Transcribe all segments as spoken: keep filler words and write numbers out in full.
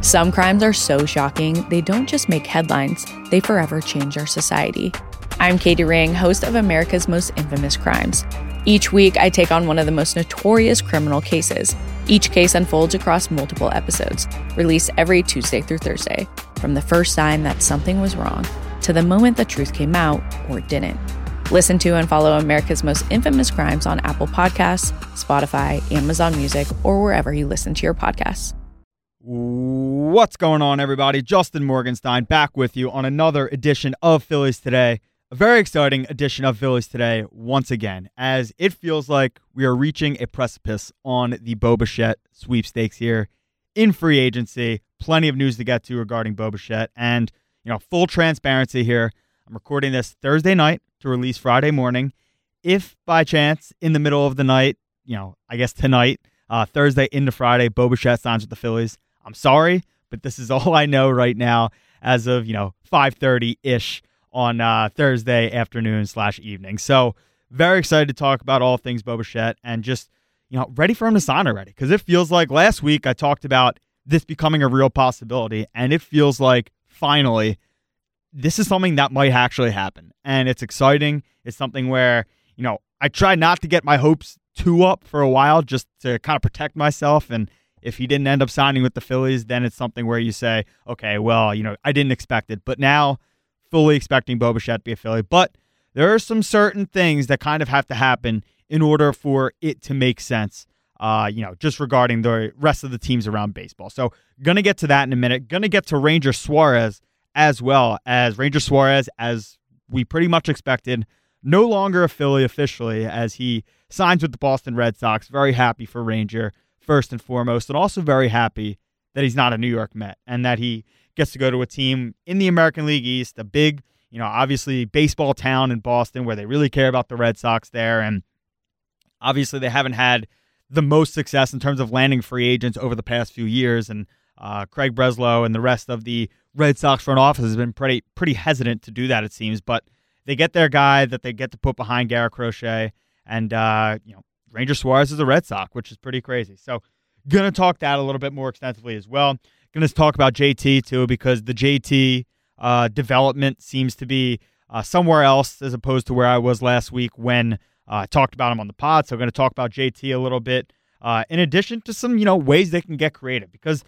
Some crimes are so shocking, they don't just make headlines, they forever change our society. I'm Katie Ring, host of America's Most Infamous Crimes. Each week, I take on one of the most notorious criminal cases. Each case unfolds across multiple episodes, released every Tuesday through Thursday, from the first sign that something was wrong to the moment the truth came out or didn't. Listen to and follow America's Most Infamous Crimes on Apple Podcasts, Spotify, Amazon Music, or wherever you listen to your podcasts. What's going on, everybody? Justin Morgenstein back with you on another edition of Phillies Today. A very exciting edition of Phillies Today once again, as it feels like we are reaching a precipice on the Bo Bichette sweepstakes here in free agency. Plenty of news to get to regarding Bo Bichette, and you know, full transparency here. I'm recording this Thursday night to release Friday morning. If by chance in the middle of the night, you know, I guess tonight, uh, Thursday into Friday, Bo Bichette signs with the Phillies, I'm sorry, but this is all I know right now as of, you know, five thirty-ish on uh, Thursday afternoon slash evening. So very excited to talk about all things Bo Bichette and just, you know, ready for him to sign already. Because it feels like last week I talked about this becoming a real possibility, and it feels like finally this is something that might actually happen. And it's exciting. It's something where, you know, I try not to get my hopes too up for a while just to kind of protect myself. And if he didn't end up signing with the Phillies, then it's something where you say, okay, well, you know, I didn't expect it. But now, fully expecting Bo Bichette to be a Philly. But there are some certain things that kind of have to happen in order for it to make sense, uh, you know, just regarding the rest of the teams around baseball. So going to get to that in a minute. Going to get to Ranger Suarez as well, as Ranger Suarez, as we pretty much expected, no longer a Philly officially, as he signs with the Boston Red Sox. Very happy for Ranger, first and foremost, and also very happy that he's not a New York Met and that he gets to go to a team in the American League East, a big, you know, obviously baseball town in Boston where they really care about the Red Sox there. And obviously they haven't had the most success in terms of landing free agents over the past few years. And uh, Craig Breslow and the rest of the Red Sox front office has been pretty, pretty hesitant to do that, it seems. But they get their guy that they get to put behind Garrett Crochet. And, uh, you know, Ranger Suarez is a Red Sox, which is pretty crazy. So going to talk that a little bit more extensively as well. Going to talk about J T, too, because the J T uh, development seems to be uh, somewhere else as opposed to where I was last week when uh, I talked about him on the pod. So I'm going to talk about J T a little bit, uh, in addition to some, you know, ways they can get creative. Because,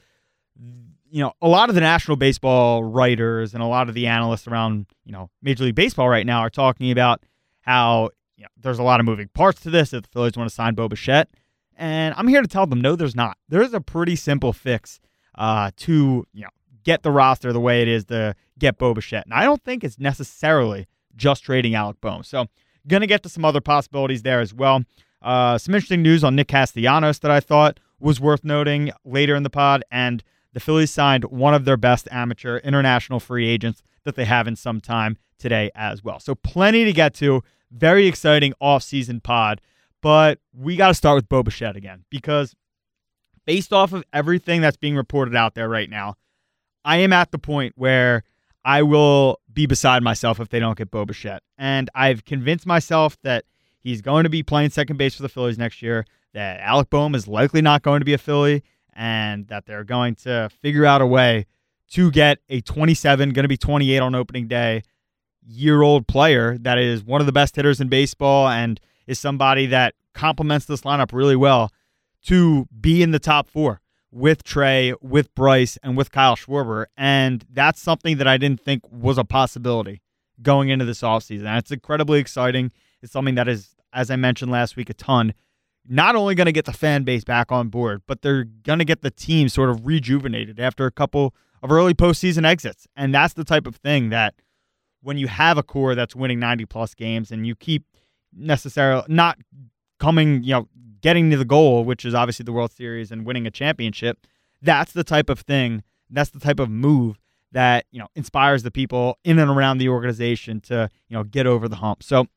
you know, a lot of the National Baseball writers and a lot of the analysts around, you know, Major League Baseball right now are talking about how, you know, there's a lot of moving parts to this if the Phillies want to sign Bo Bichette. And I'm here to tell them, no, there's not. There's a pretty simple fix uh, to, you know, get the roster the way it is to get Bo Bichette. And I don't think it's necessarily just trading Alec Bohm. So going to get to some other possibilities there as well. Uh, some interesting news on Nick Castellanos that I thought was worth noting later in the pod. And the Phillies signed one of their best amateur international free agents that they have in some time today as well. So plenty to get to. Very exciting off-season pod, but we got to start with Bo Bichette again because based off of everything that's being reported out there right now, I am at the point where I will be beside myself if they don't get Bo Bichette. And I've convinced myself that he's going to be playing second base for the Phillies next year, that Alec Bohm is likely not going to be a Philly, and that they're going to figure out a way to get a twenty-seven, going to be twenty-eight on opening day, year-old player that is one of the best hitters in baseball and is somebody that complements this lineup really well to be in the top four with Trey, with Bryce, and with Kyle Schwarber. And that's something that I didn't think was a possibility going into this offseason. And it's incredibly exciting. It's something that is, as I mentioned last week, a ton. Not only going to get the fan base back on board, but they're going to get the team sort of rejuvenated after a couple of early postseason exits. And that's the type of thing that when you have a core that's winning ninety plus games and you keep necessarily not coming, you know, getting to the goal, which is obviously the World Series and winning a championship, that's the type of thing, that's the type of move that, you know, inspires the people in and around the organization to, you know, get over the hump. So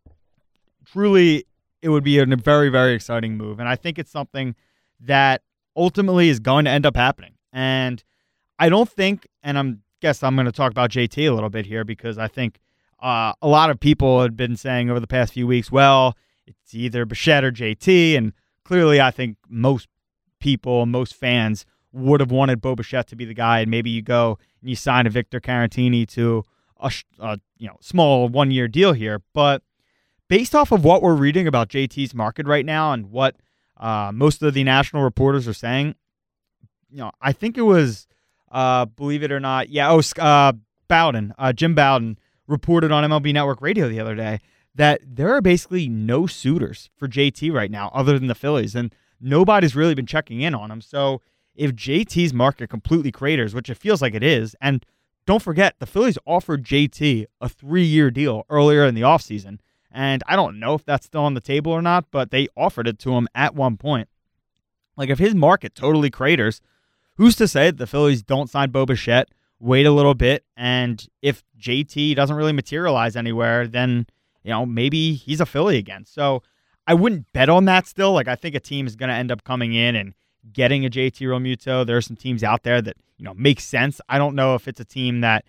truly, it would be a very, very exciting move. And I think it's something that ultimately is going to end up happening. And I don't think, and I'm guess I'm going to talk about J T a little bit here because I think uh, a lot of people had been saying over the past few weeks, well, it's either Bichette or J T. And clearly I think most people, most fans would have wanted Bo Bichette to be the guy, and maybe you go and you sign a Victor Caratini to a, a you know small one-year deal here. But based off of what we're reading about J T's market right now and what uh, most of the national reporters are saying, you know, I think it was, uh, believe it or not, yeah, oh, uh, Bowden, uh, Jim Bowden reported on M L B Network Radio the other day that there are basically no suitors for J T right now other than the Phillies, and nobody's really been checking in on him. So if J T's market completely craters, which it feels like it is, and don't forget, the Phillies offered J T a three-year deal earlier in the offseason, and I don't know if that's still on the table or not, but they offered it to him at one point. Like, if his market totally craters, who's to say that the Phillies don't sign Bo Bichette, wait a little bit, and if J T doesn't really materialize anywhere, then, you know, maybe he's a Philly again. So I wouldn't bet on that still. Like, I think a team is going to end up coming in and getting a J T Realmuto. There are some teams out there that, you know, make sense. I don't know if it's a team that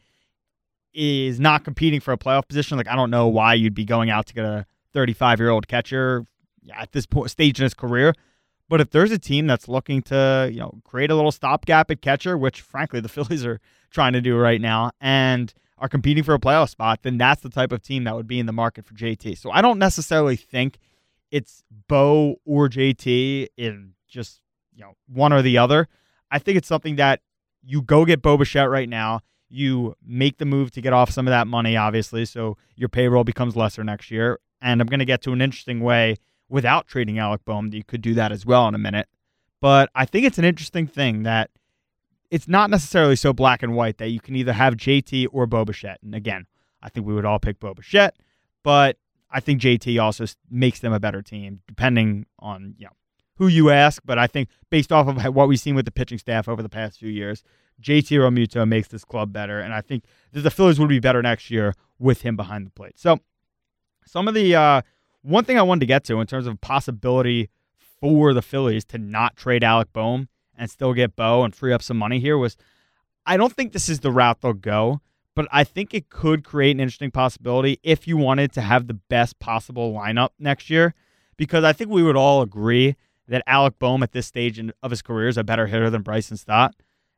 is not competing for a playoff position. Like, I don't know why you'd be going out to get a thirty-five-year-old catcher at this point, stage in his career. But if there's a team that's looking to, you know, create a little stopgap at catcher, which frankly the Phillies are trying to do right now, and are competing for a playoff spot, then that's the type of team that would be in the market for J T. So I don't necessarily think it's Bo or J T in just, you know, one or the other. I think it's something that you go get Bo Bichette right now. You make the move to get off some of that money, obviously, so your payroll becomes lesser next year. And I'm going to get to an interesting way without trading Alec Bohm that you could do that as well in a minute. But I think it's an interesting thing that it's not necessarily so black and white that you can either have J T or Bo Bichette. And again, I think we would all pick Bo Bichette, but I think J T also makes them a better team, depending on, you know, who you ask. But I think based off of what we've seen with the pitching staff over the past few years, J T Realmuto makes this club better, and I think that the Phillies would be better next year with him behind the plate. So some of the uh, one thing I wanted to get to in terms of possibility for the Phillies to not trade Alec Bohm and still get Bo and free up some money here was, I don't think this is the route they'll go, but I think it could create an interesting possibility if you wanted to have the best possible lineup next year, because I think we would all agree that Alec Bohm at this stage in, of his career is a better hitter than Bryson Stott.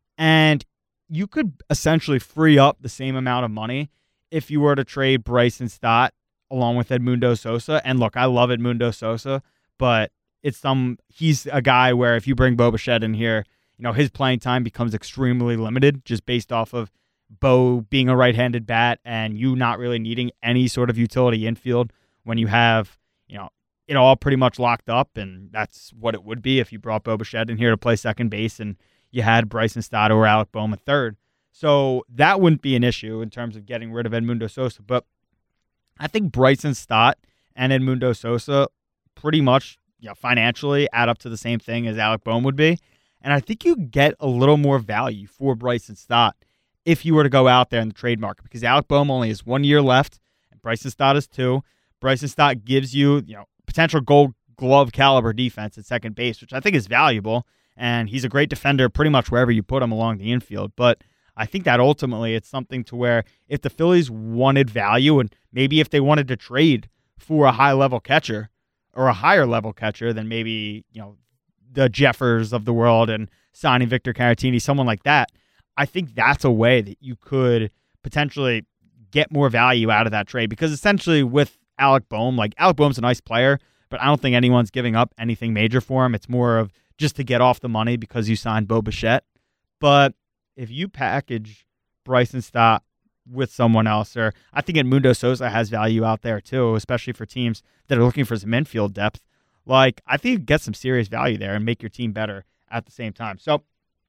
And you could essentially free up the same amount of money if you were to trade Bryson Stott along with Edmundo Sosa. And look, I love Edmundo Sosa, but it's some he's a guy where if you bring Bo Bichette in here, you know, his playing time becomes extremely limited just based off of Bo being a right-handed bat and you not really needing any sort of utility infield when you have, you know, it all pretty much locked up. And that's what it would be if you brought Bo Bichette in here to play second base and you had Bryson Stott or Alec Bohm at third. So that wouldn't be an issue in terms of getting rid of Edmundo Sosa. But I think Bryson Stott and Edmundo Sosa pretty much, you know, financially add up to the same thing as Alec Bohm would be. And I think you get a little more value for Bryson Stott if you were to go out there in the trade market, because Alec Bohm only has one year left and Bryson Stott is two. Bryson Stott gives you, you know, potential gold glove caliber defense at second base, which I think is valuable. And he's a great defender pretty much wherever you put him along the infield. But I think that ultimately it's something to where if the Phillies wanted value and maybe if they wanted to trade for a high-level catcher or a higher-level catcher than maybe, you know, the Jeffers of the world and signing Victor Caratini, someone like that, I think that's a way that you could potentially get more value out of that trade. Because essentially with Alec Bohm, like Alec Bohm's a nice player, but I don't think anyone's giving up anything major for him. It's more of just to get off the money because you signed Bo Bichette. But if you package Bryson Stott with someone else, or I think Edmundo Sosa has value out there too, especially for teams that are looking for some infield depth. Like, I think you get some serious value there and make your team better at the same time. So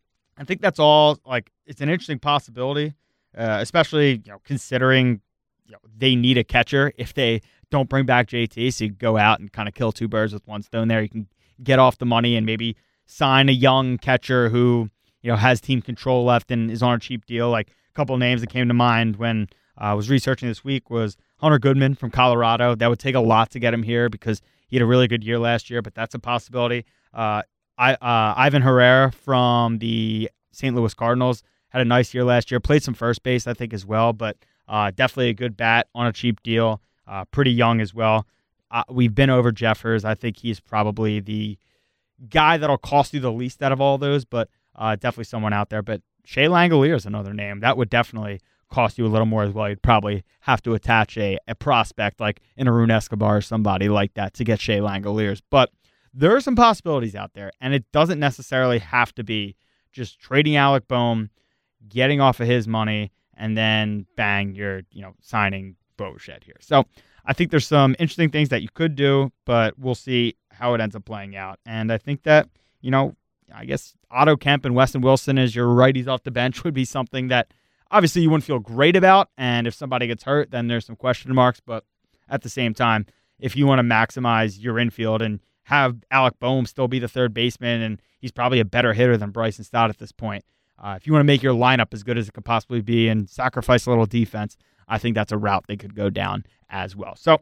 I think that's all. Like, it's an interesting possibility, uh, especially, you know, considering, you know, they need a catcher if they don't bring back J T. So you go out and kind of kill two birds with one stone there. You can get off the money and maybe sign a young catcher who, you know, has team control left and is on a cheap deal. Like, a couple names that came to mind when uh, I was researching this week was Hunter Goodman from Colorado. That would take a lot to get him here because he had a really good year last year, but that's a possibility. Uh, I, uh, Ivan Herrera from the Saint Louis Cardinals had a nice year last year. Played some first base, I think, as well, but uh, definitely a good bat on a cheap deal. Uh, pretty young as well. Uh, we've been over Jeffers. I think he's probably the guy that'll cost you the least out of all those, but uh, definitely someone out there. But Shea Langoliers is another name. That would definitely cost you a little more as well. You'd probably have to attach a, a prospect like an Arun Escobar or somebody like that to get Shea Langoliers. But there are some possibilities out there, and it doesn't necessarily have to be just trading Alec Bohm, getting off of his money, and then bang, you're you know signing Bo Bichette here. So I think there's some interesting things that you could do, but we'll see how it ends up playing out. And I think that, you know, I guess Otto Kemp and Weston Wilson as your righties off the bench would be something that obviously you wouldn't feel great about. And if somebody gets hurt, then there's some question marks. But at the same time, if you want to maximize your infield and have Alec Bohm still be the third baseman, and he's probably a better hitter than Bryson Stott at this point, uh, if you want to make your lineup as good as it could possibly be and sacrifice a little defense, I think that's a route they could go down as well. So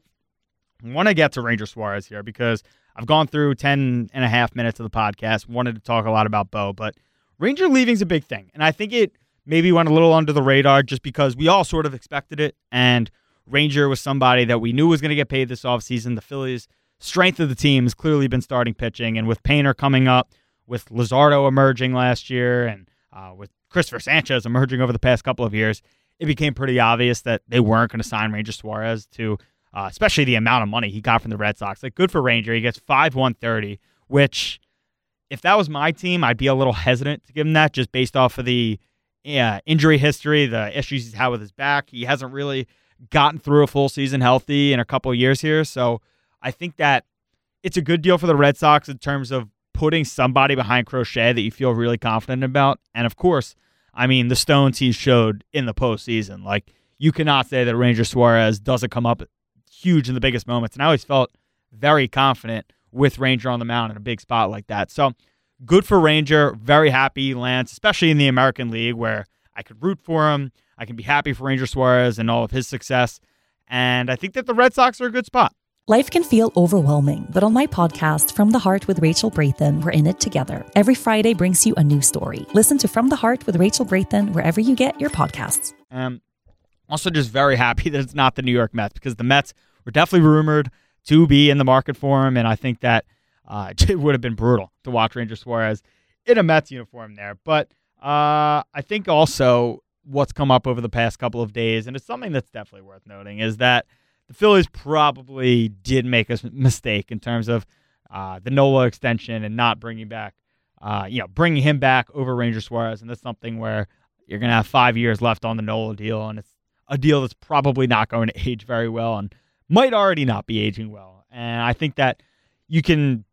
I want to get to Ranger Suarez here because I've gone through ten and a half minutes of the podcast, wanted to talk a lot about Bo, but Ranger leaving is a big thing. And I think it maybe went a little under the radar just because we all sort of expected it. And Ranger was somebody that we knew was going to get paid this offseason. The Phillies' strength of the team has clearly been starting pitching. And with Painter coming up, with Luzardo emerging last year, and uh, with Christopher Sanchez emerging over the past couple of years, it became pretty obvious that they weren't going to sign Ranger Suarez to, uh, especially the amount of money he got from the Red Sox. Like, good for Ranger. He gets five one thirty, which, if that was my team, I'd be a little hesitant to give him that just based off of the yeah, injury history, the issues he's had with his back. He hasn't really gotten through a full season healthy in a couple of years here. So I think that it's a good deal for the Red Sox in terms of putting somebody behind Crochet that you feel really confident about. And of course, I mean, the stones he showed in the postseason. Like, you cannot say that Ranger Suarez doesn't come up huge in the biggest moments. And I always felt very confident with Ranger on the mound in a big spot like that. So good for Ranger. Very happy he lands, especially in the American League where I could root for him. I can be happy for Ranger Suarez and all of his success. And I think that the Red Sox are a good spot. Life can feel overwhelming, but on my podcast, From the Heart with Rachel Braithen, we're in it together. Every Friday brings you a new story. Listen to From the Heart with Rachel Braithen wherever you get your podcasts. Um, also just very happy that it's not the New York Mets, because the Mets were definitely rumored to be in the market for him, and I think that uh, it would have been brutal to watch Ranger Suarez in a Mets uniform there. But uh, I think also what's come up over the past couple of days, and it's something that's definitely worth noting, is that the Phillies probably did make a mistake in terms of uh, the Nola extension and not bringing back, uh, you know, bringing him back over Ranger Suarez. And that's something where you're going to have five years left on the Nola deal, and it's a deal that's probably not going to age very well and might already not be aging well. And I think that you can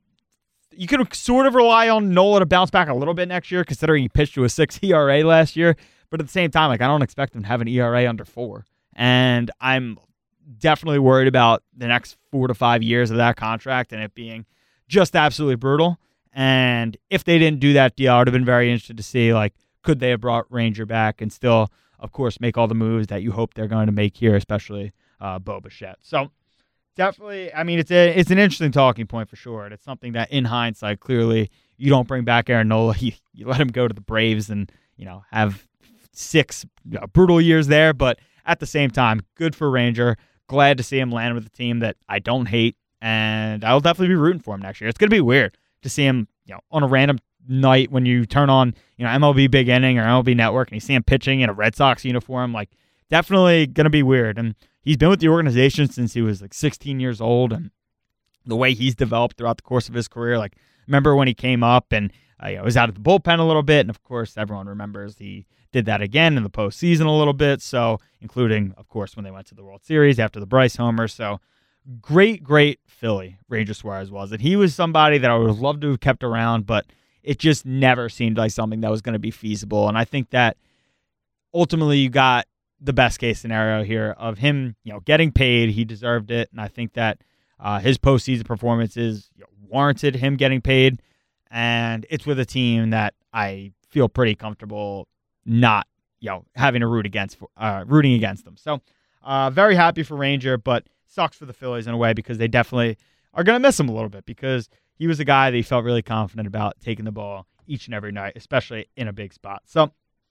you can sort of rely on Nola to bounce back a little bit next year, considering he pitched to a six E R A last year. But at the same time, like, I don't expect him to have an E R A under four. And I'm definitely worried about the next four to five years of that contract and it being just absolutely brutal. And if they didn't do that deal, I would have been very interested to see, like, could they have brought Ranger back and still, of course, make all the moves that you hope they're going to make here, especially uh, Bo Bichette. So definitely, I mean, it's a it's an interesting talking point for sure. And it's something that, in hindsight, clearly you don't bring back Aaron Nola. You, you let him go to the Braves and, you know, have six you know, brutal years there. But at the same time, good for Ranger. Glad to see him land with a team that I don't hate, and I'll definitely be rooting for him next year. It's going to be weird to see him, you know, on a random night when you turn on, you know, M L B Big Inning or M L B Network, and you see him pitching in a Red Sox uniform. Like, definitely going to be weird. And he's been with the organization since he was like sixteen years old, and the way he's developed throughout the course of his career. Like, remember when he came up and uh, you know, was out of the bullpen a little bit, and of course everyone remembers he did that again in the postseason a little bit, so including, of course, when they went to the World Series after the Bryce homer. So great, great Philly Ranger Suarez was. And he was somebody that I would have loved to have kept around, but it just never seemed like something that was going to be feasible. And I think that ultimately you got the best case scenario here of him, you know, getting paid. He deserved it. And I think that uh, his postseason performances you know, warranted him getting paid. And it's with a team that I feel pretty comfortable not, you know, having to root against, uh, rooting against them. So, uh, very happy for Ranger, but sucks for the Phillies in a way because they definitely are going to miss him a little bit because he was a guy that he felt really confident about taking the ball each and every night, especially in a big spot. So,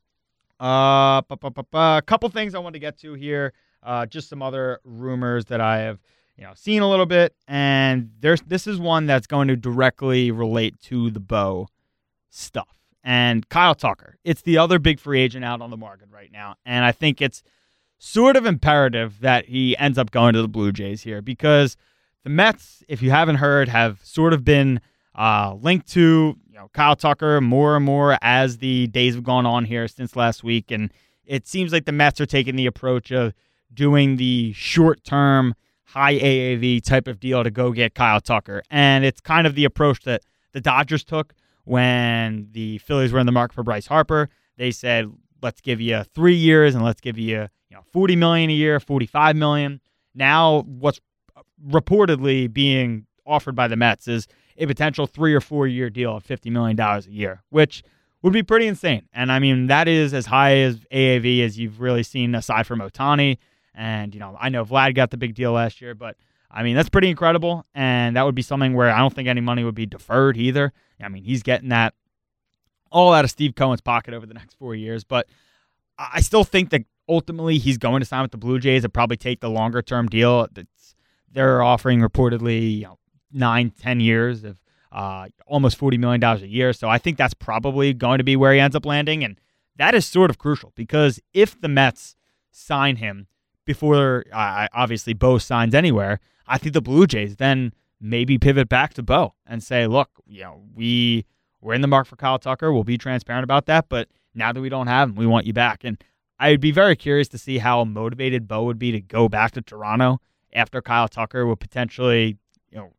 uh, a couple things I want to get to here. Uh, just some other rumors that I have, you know, seen a little bit, and there's this is one that's going to directly relate to the Bo stuff. and Kyle Tucker. It's the other big free agent out on the market right now, and I think it's sort of imperative that he ends up going to the Blue Jays here because the Mets, if you haven't heard, have sort of been uh, linked to you know Kyle Tucker more and more as the days have gone on here since last week, and it seems like the Mets are taking the approach of doing the short-term, high A A V type of deal to go get Kyle Tucker, and it's kind of the approach that the Dodgers took when the Phillies were in the market for Bryce Harper. They said, let's give you three years and let's give you, you know, forty million dollars a year, forty-five million dollars. Now what's reportedly being offered by the Mets is a potential three or four year deal of fifty million dollars a year, which would be pretty insane. And I mean, that is as high as A A V as you've really seen aside from Ohtani. And, you know, I know Vlad got the big deal last year, but I mean, that's pretty incredible. And that would be something where I don't think any money would be deferred either. I mean, he's getting that all out of Steve Cohen's pocket over the next four years. But I still think that ultimately he's going to sign with the Blue Jays and probably take the longer term deal. That's, they're offering reportedly, you know, nine, ten years of uh, almost forty million dollars a year. So I think that's probably going to be where he ends up landing. And that is sort of crucial because if the Mets sign him before uh, obviously Bo signs anywhere, I think the Blue Jays then maybe pivot back to Bo and say, look, you know, we, we're in the market for Kyle Tucker. We'll be transparent about that. But now that we don't have him, we want you back. And I'd be very curious to see how motivated Bo would be to go back to Toronto after Kyle Tucker would potentially, you know,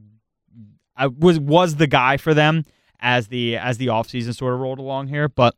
I was was the guy for them as the as the offseason sort of rolled along here. But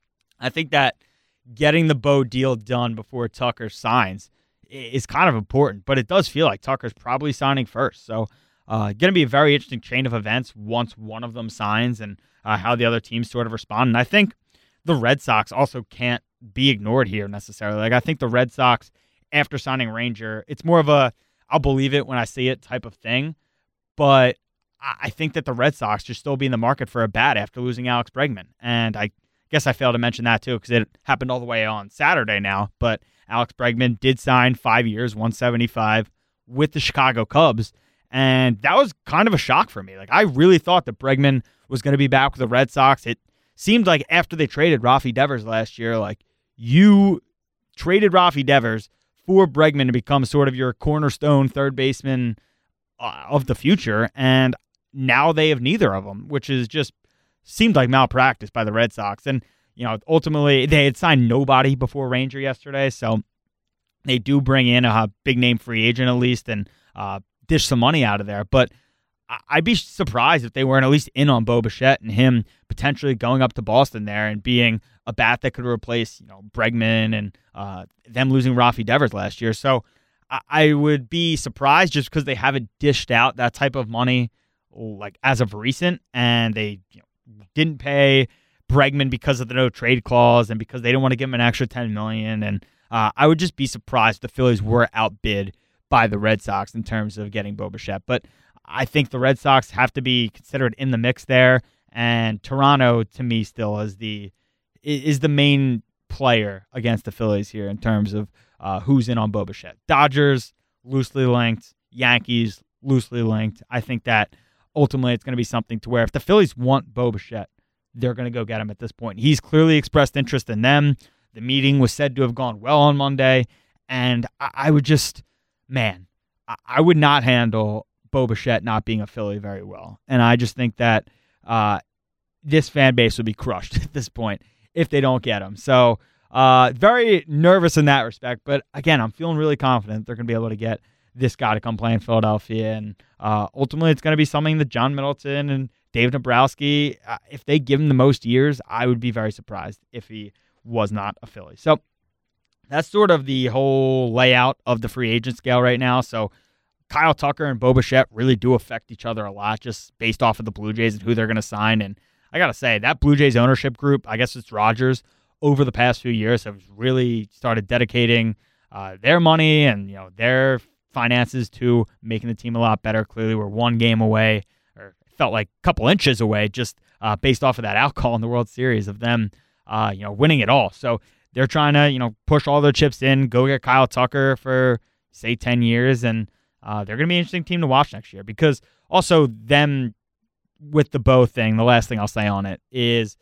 I think that getting the Bo deal done before Tucker signs is kind of important. But it does feel like Tucker's probably signing first. So uh, going to be a very interesting chain of events once one of them signs and uh, how the other teams sort of respond. And I think the Red Sox also can't be ignored here necessarily. Like I think the Red Sox, after signing Ranger, it's more of a I'll believe it when I see it type of thing. But I think that the Red Sox should still be in the market for a bat after losing Alex Bregman. And I guess I failed to mention that too because it happened all the way on Saturday now. But Alex Bregman did sign five years, one seventy-five with the Chicago Cubs. And that was kind of a shock for me. Like I really thought that Bregman was going to be back with the Red Sox. It seemed like after they traded Rafi Devers last year, like you traded Rafi Devers for Bregman to become sort of your cornerstone third baseman uh, of the future. And now they have neither of them, which is just seemed like malpractice by the Red Sox. And, you know, ultimately they had signed nobody before Ranger yesterday. So they do bring in a big name free agent at least and uh, dish some money out of there. But I'd be surprised if they weren't at least in on Bo Bichette and him potentially going up to Boston there and being a bat that could replace, you know, Bregman and uh, them losing Rafi Devers last year. So I, I would be surprised just because they haven't dished out that type of money like as of recent, and they you know, didn't pay Bregman because of the no trade clause and because they didn't want to give him an extra ten million dollars. And uh, I would just be surprised if the Phillies were outbid by the Red Sox in terms of getting Bo Bichette. But I think the Red Sox have to be considered in the mix there, and Toronto to me still is the is the main player against the Phillies here in terms of uh, who's in on Bo Bichette. Dodgers loosely linked, Yankees loosely linked. I think that ultimately it's going to be something to where if the Phillies want Bo Bichette, they're going to go get him at this point. He's clearly expressed interest in them. The meeting was said to have gone well on Monday, and I, I would just, man, I, I would not handle Bo Bichette not being a Philly very well. And I just think that uh, this fan base would be crushed at this point if they don't get him. So uh, very nervous in that respect. But again, I'm feeling really confident they're going to be able to get this guy to come play in Philadelphia. And uh, ultimately, it's going to be something that John Middleton and Dave Dombrowski, uh, if they give him the most years, I would be very surprised if he was not a Philly. So that's sort of the whole layout of the free agent scale right now. So Kyle Tucker and Bo Bichette really do affect each other a lot just based off of the Blue Jays and who they're going to sign. And I got to say, that Blue Jays ownership group, I guess it's Rogers, over the past few years have really started dedicating uh, their money and you know their finances to making the team a lot better. Clearly, we're one game away, or felt like a couple inches away, just uh, based off of that out call in the World Series of them, uh, you know, winning it all. So they're trying to, you know, push all their chips in, go get Kyle Tucker for say ten years, and uh, they're going to be an interesting team to watch next year. Because also them with the Bo thing, the last thing I'll say on it is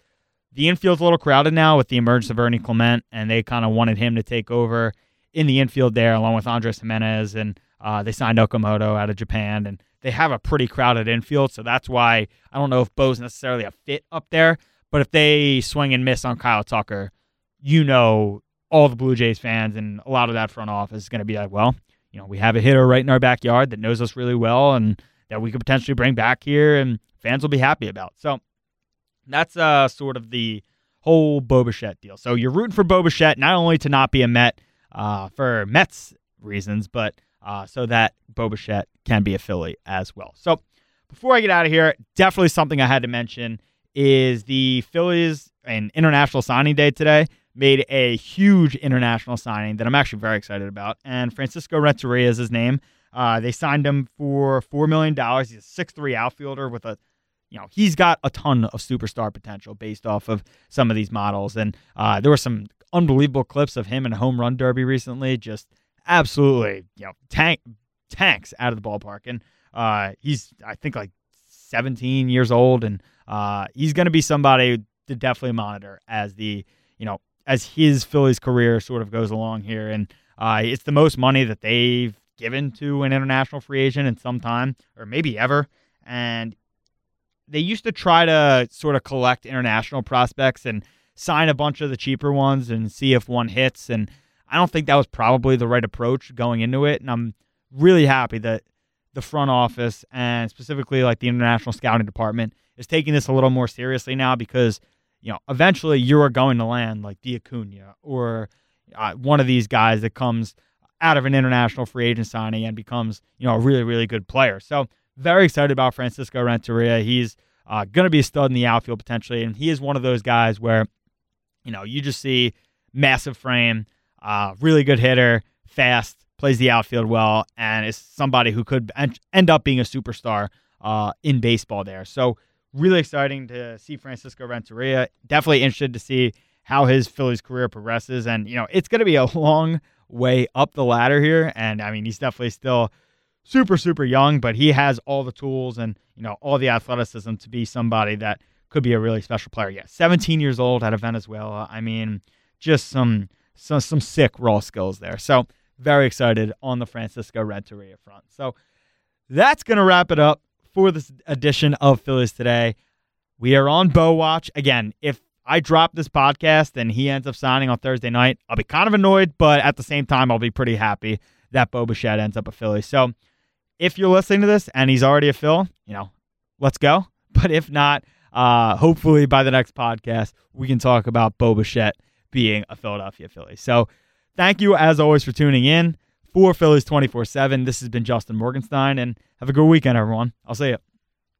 the infield's a little crowded now with the emergence of Ernie Clement, and they kind of wanted him to take over in the infield there along with Andres Jimenez, and uh, they signed Okamoto out of Japan, and they have a pretty crowded infield, so that's why I don't know if Bo's necessarily a fit up there, but if they swing and miss on Kyle Tucker, you know all the Blue Jays fans and a lot of that front office is going to be like, well, you know, we have a hitter right in our backyard that knows us really well and that we could potentially bring back here, and fans will be happy about. So that's uh, sort of the whole Bo Bichette deal. So you're rooting for Bo Bichette not only to not be a Met uh, for Mets reasons, but uh, so that Bo Bichette can be a Philly as well. So before I get out of here, definitely something I had to mention is the Phillies and International Signing Day today made a huge international signing that I'm actually very excited about. And Francisco Renteria is his name. Uh, they signed him for four million dollars. He's a six three outfielder with a, you know, he's got a ton of superstar potential based off of some of these models. And uh, there were some unbelievable clips of him in a home run derby recently. Just absolutely, you know, tank tanks out of the ballpark. And uh, he's, I think, like seventeen years old. And uh, he's going to be somebody to definitely monitor as the, you know, as his Phillies career sort of goes along here. And uh, it's the most money that they've given to an international free agent in some time, or maybe ever. And they used to try to sort of collect international prospects and sign a bunch of the cheaper ones and see if one hits. And I don't think that was probably the right approach going into it. And I'm really happy that the front office and specifically like the international scouting department is taking this a little more seriously now, because, you know, eventually you are going to land like D'Acuna or uh, one of these guys that comes out of an international free agent signing and becomes, you know, a really, really good player. So very excited about Francisco Renteria. He's uh, going to be a stud in the outfield potentially, and he is one of those guys where, you know, you just see massive frame, uh, really good hitter, fast, plays the outfield well, and is somebody who could end up being a superstar uh, in baseball there. So really exciting to see Francisco Renteria. Definitely interested to see how his Phillies career progresses. And, you know, it's going to be a long way up the ladder here. And, I mean, he's definitely still super, super young, but he has all the tools and, you know, all the athleticism to be somebody that could be a really special player. Yeah, seventeen years old out of Venezuela. I mean, just some some, some sick raw skills there. So very excited on the Francisco Renteria front. So that's going to wrap it up for this edition of Phillies Today. We are on Bo Watch. Again, if I drop this podcast and he ends up signing on Thursday night, I'll be kind of annoyed, but at the same time, I'll be pretty happy that Bo Bichette ends up a Philly. So if you're listening to this and he's already a Phil, you know, let's go. But if not, uh, hopefully by the next podcast, we can talk about Bo Bichette being a Philadelphia Philly. So thank you, as always, for tuning in. For Phillies twenty-four seven, this has been Justin Morgenstein, and have a good weekend, everyone. I'll see you.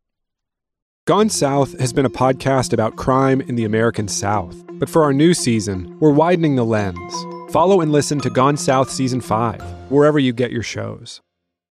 Gone South has been a podcast about crime in the American South. But for our new season, we're widening the lens. Follow and listen to Gone South Season five, wherever you get your shows.